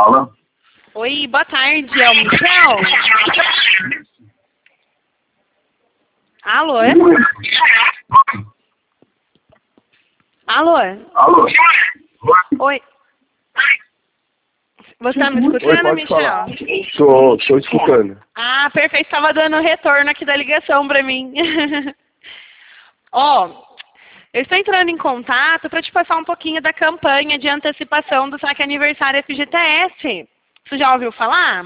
Fala. Oi, boa tarde, é o Michel? Alô? Alô? Alô? Oi. Você tá me Oi, escutando, pode Michel? falar. Tô escutando. Ah, perfeito. Estava dando retorno aqui da ligação para mim. Ó, eu estou entrando em contato para te passar um pouquinho da campanha de antecipação do Saque Aniversário FGTS. Você já ouviu falar?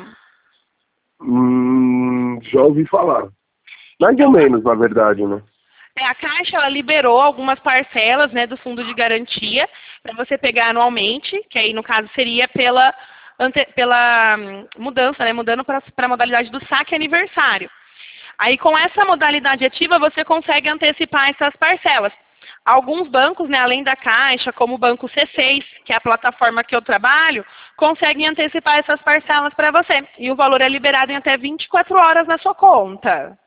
Já ouvi falar. Mais ou menos, na verdade, né? A Caixa ela liberou algumas parcelas, né, do fundo de garantia para você pegar anualmente, que aí no caso seria pela mudança, né, mudando para a modalidade do saque aniversário. Aí com essa modalidade ativa você consegue antecipar essas parcelas. Alguns bancos, né, além da Caixa, como o Banco C6, que é a plataforma que eu trabalho, conseguem antecipar essas parcelas para você. E o valor é liberado em até 24 horas na sua conta.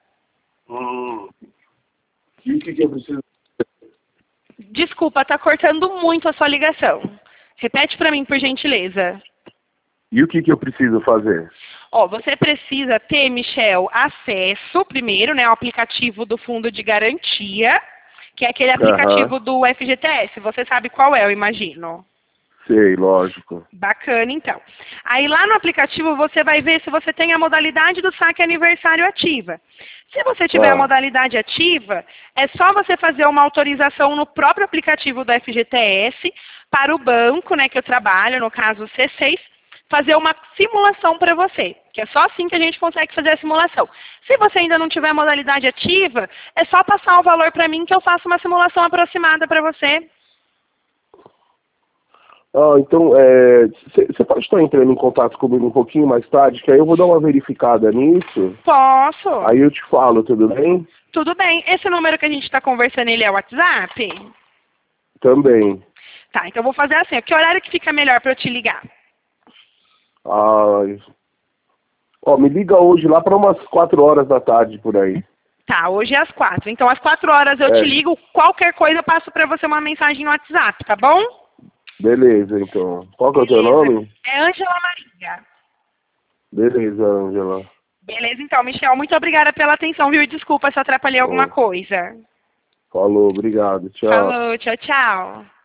E o que eu preciso? Desculpa, está cortando muito a sua ligação. Repete para mim, por gentileza. E o que eu preciso fazer? Ó, você precisa ter, Michel, acesso, primeiro, né, ao aplicativo do Fundo de Garantia, que é aquele aplicativo do FGTS. Você sabe qual é, eu imagino. Sei, lógico. Bacana, então. Aí lá no aplicativo você vai ver se você tem a modalidade do saque aniversário ativa. Se você tiver a modalidade ativa, é só você fazer uma autorização no próprio aplicativo do FGTS para o banco, né, que eu trabalho, no caso o C6, fazer uma simulação para você, que é só assim que a gente consegue fazer a simulação. Se você ainda não tiver a modalidade ativa, é só passar o valor para mim que eu faço uma simulação aproximada para você. Então, você pode estar entrando em contato comigo um pouquinho mais tarde, que aí eu vou dar uma verificada nisso. Posso. Aí eu te falo, tudo bem? Tudo bem. Esse número que a gente está conversando, ele é o WhatsApp? Também. Tá, então eu vou fazer assim. Que horário que fica melhor para eu te ligar? Me liga hoje lá para umas 4 horas da tarde, por aí. Tá, hoje é às 4. Então às 4 horas eu te ligo. Qualquer coisa eu passo para você uma mensagem no WhatsApp, tá bom? Beleza, então. Qual que é o teu nome? É Ângela Maria. Beleza, Ângela. Beleza, então, Michel, muito obrigada pela atenção, viu? E desculpa se eu atrapalhei alguma coisa. Falou, obrigado. Tchau. Falou, tchau, tchau.